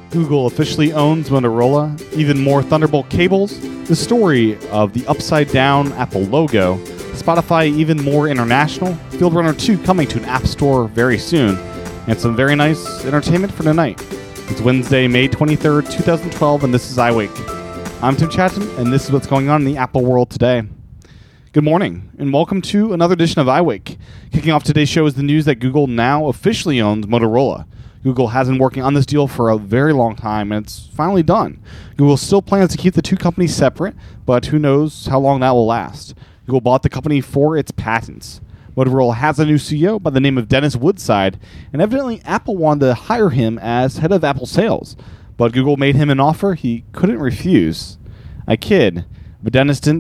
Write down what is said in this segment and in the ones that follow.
Google officially owns Motorola, even more Thunderbolt cables, the story of the upside-down Apple logo, Spotify even more international, Field Runner 2 coming to an app store very soon, and some very nice entertainment for tonight. It's Wednesday, May 23rd, 2012, and this is iWake. I'm Tim Chatton, and this is what's going on in the Apple world today. Good morning, and welcome to another edition of iWake. Kicking off today's show is the news that Google now officially owns Motorola. Google has been working on this deal for a very long time, and it's finally done. Google still plans to keep the two companies separate, but who knows how long that will last. Google bought the company for its patents. Motorola has a new CEO by the name of Dennis Woodside, and evidently Apple wanted to hire him as head of Apple sales. But Google made him an offer he couldn't refuse. I kid, but Dennis did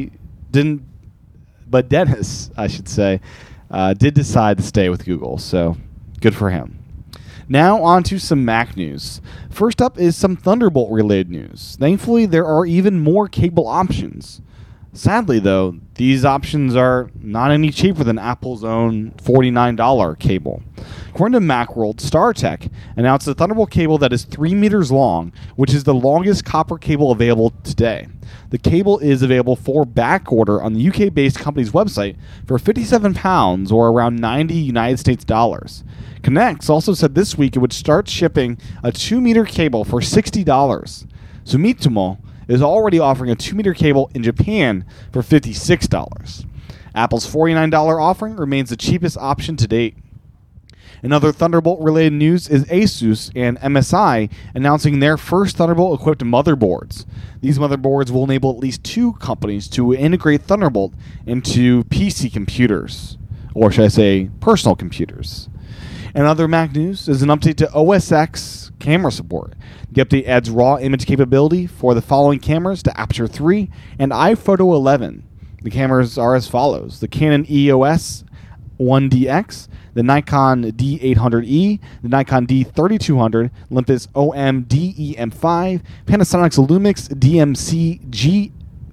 decide to stay with Google, so good for him. Now on to some Mac news. First up is some Thunderbolt-related news. Thankfully, there are even more cable options. Sadly, though, these options are not any cheaper than Apple's own $49 cable. According to Macworld, StarTech announced a Thunderbolt cable that is 3 meters long, which is the longest copper cable available today. The cable is available for backorder on the UK-based company's website for £57 or around $90 United States dollars. Connex also said this week it would start shipping a 2-meter cable for $60. Sumitomo is already offering a 2-meter cable in Japan for $56. Apple's $49 offering remains the cheapest option to date. In other Thunderbolt-related news is Asus and MSI announcing their first Thunderbolt-equipped motherboards. These motherboards will enable at least two companies to integrate Thunderbolt into PC computers, or should I say personal computers. And other Mac news is an update to OS X camera support. The update adds raw image capability for the following cameras to Aperture 3 and iPhoto 11. The cameras are as follows: the Canon EOS 1DX, the Nikon D800E, the Nikon D3200, Olympus OM-DEM5, Panasonic's Lumix DMC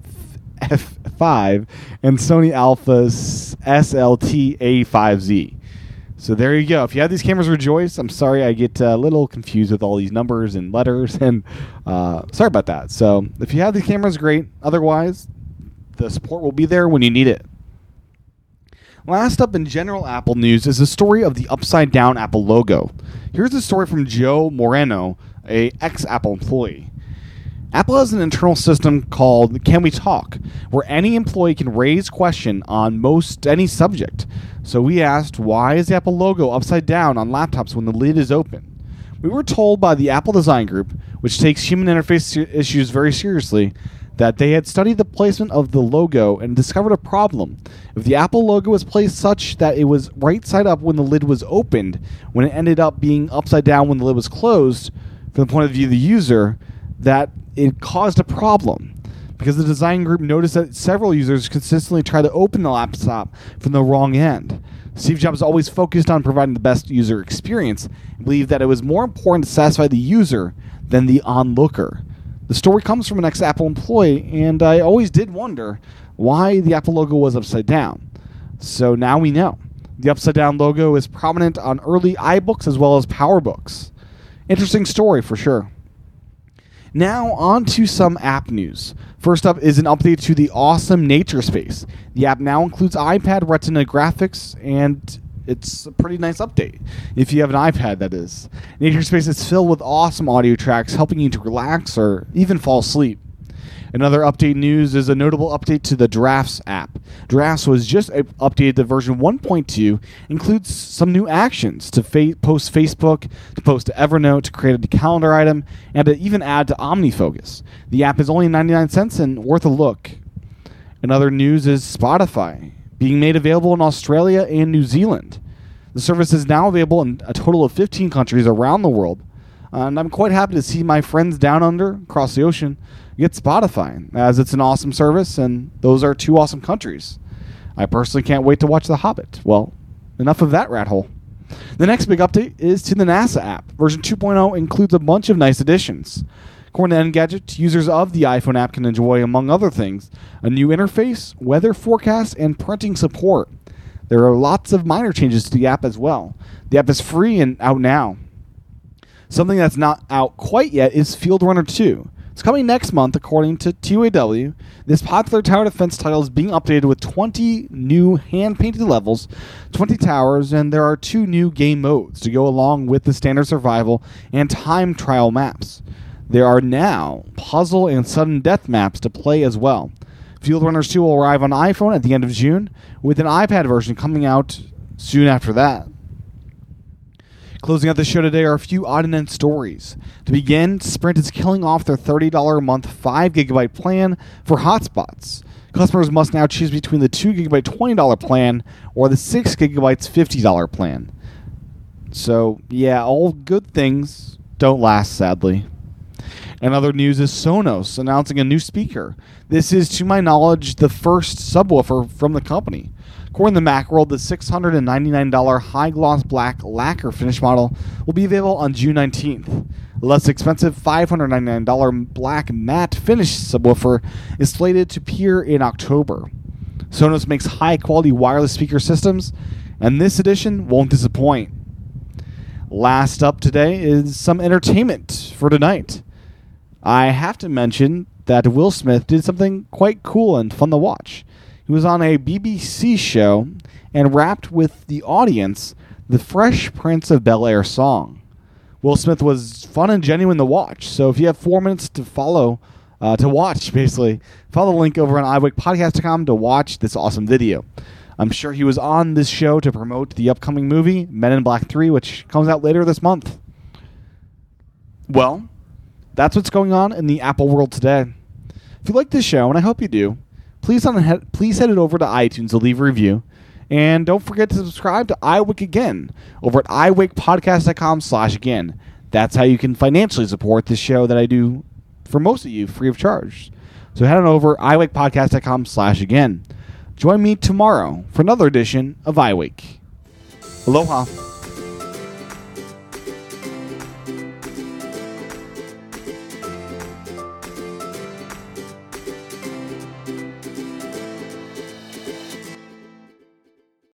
GF5, and Sony Alpha's SLT-A5Z. So there you go. If you have these cameras, rejoice. I'm sorry I get a little confused with all these numbers and letters, and sorry about that. So if you have these cameras, great. Otherwise, the support will be there when you need it. Last up in general Apple news is the story of the upside-down Apple logo. Here's a story from Joe Moreno, a ex-Apple employee. Apple has an internal system called Can We Talk, where any employee can raise question on most any subject. So we asked, why is the Apple logo upside down on laptops when the lid is open? We were told by the Apple Design Group, which takes human interface issues very seriously, that they had studied the placement of the logo and discovered a problem. If the Apple logo was placed such that it was right side up when the lid was opened, when it ended up being upside down when the lid was closed, from the point of view of the user, that it caused a problem. Because the design group noticed that several users consistently try to open the laptop from the wrong end. Steve Jobs always focused on providing the best user experience and believed that it was more important to satisfy the user than the onlooker. The story comes from an ex-Apple employee, and I always did wonder why the Apple logo was upside down. So now we know. The upside-down logo is prominent on early iBooks as well as PowerBooks. Interesting story for sure. Now on to some app news. First up is an update to the awesome NatureSpace. The app now includes iPad Retina graphics, and it's a pretty nice update. If you have an iPad, that is. NatureSpace is filled with awesome audio tracks helping you to relax or even fall asleep. Another update news is a notable update to the Drafts app. Drafts was just updated to version 1.2, includes some new actions to post Facebook, to post to Evernote, to create a calendar item, and to even add to OmniFocus. The app is only 99 cents and worth a look. Another news is Spotify, being made available in Australia and New Zealand. The service is now available in a total of 15 countries around the world, and I'm quite happy to see my friends down under, across the ocean, get Spotify, as it's an awesome service, and those are two awesome countries. I personally can't wait to watch The Hobbit. Well, enough of that rat hole. The next big update is to the NASA app. Version 2.0 includes a bunch of nice additions. According to Engadget, users of the iPhone app can enjoy, among other things, a new interface, weather forecast, and printing support. There are lots of minor changes to the app as well. The app is free and out now. Something that's not out quite yet is Field Runner 2. It's coming next month, according to TUAW. This popular tower defense title is being updated with 20 new hand-painted levels, 20 towers, and there are 2 new game modes to go along with the standard survival and time trial maps. There are now puzzle and sudden death maps to play as well. Field Runners 2 will arrive on iPhone at the end of June, with an iPad version coming out soon after that. Closing out the show today are a few odd and end stories. To begin, Sprint is killing off their $30 a month 5GB plan for hotspots. Customers must now choose between the 2GB $20 plan or the 6GB $50 plan. So, yeah, all good things don't last, sadly. And other news is Sonos announcing a new speaker. This is, to my knowledge, the first subwoofer from the company. According to Macworld, the $699 high-gloss black lacquer finish model will be available on June 19th. The less expensive $599 black matte finish subwoofer is slated to appear in October. Sonos makes high-quality wireless speaker systems, and this edition won't disappoint. Last up today is some entertainment for tonight. I have to mention that Will Smith did something quite cool and fun to watch. He was on a BBC show and rapped with the audience the Fresh Prince of Bel-Air song. Will Smith was fun and genuine to watch, so if you have 4 minutes to watch, basically, follow the link over on iWakePodcast.com to watch this awesome video. I'm sure he was on this show to promote the upcoming movie, Men in Black 3, which comes out later this month. Well, that's what's going on in the Apple world today. If you like this show, and I hope you do, please head it over to iTunes to leave a review. And don't forget to subscribe to iWake Again over at iWakePodcast.com/again. That's how you can financially support this show that I do for most of you free of charge. So head on over iWakePodcast.com/again. Join me tomorrow for another edition of iWake. Aloha.